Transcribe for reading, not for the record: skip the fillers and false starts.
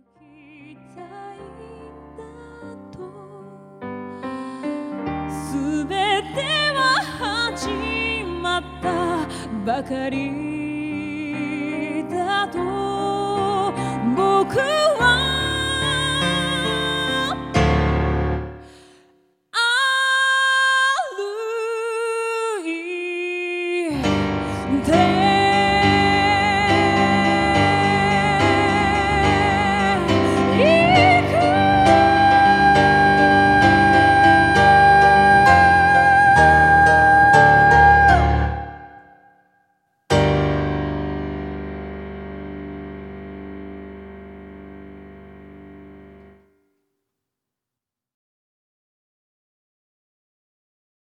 きたいんだとすべては始まったばかりだと僕は歩いて